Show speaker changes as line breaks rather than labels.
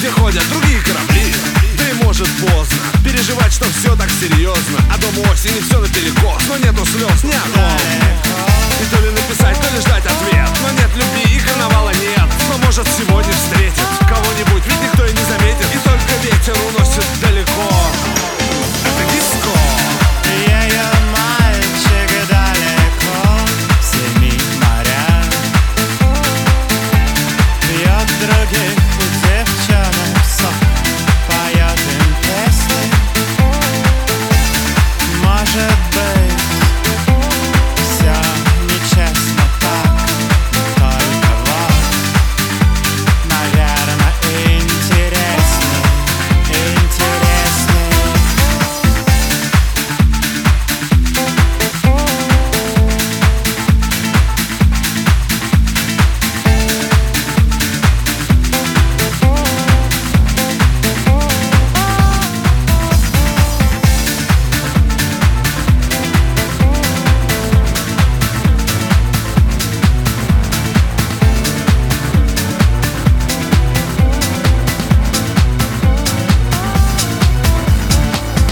где ходят другие корабли. Да и может поздно переживать, что все так серьезно, а дома осени все наперекос, но нету слез ни о ком. И то ли написать, то ли ждать ответ, но нет любви и карнавала нет. Но может всего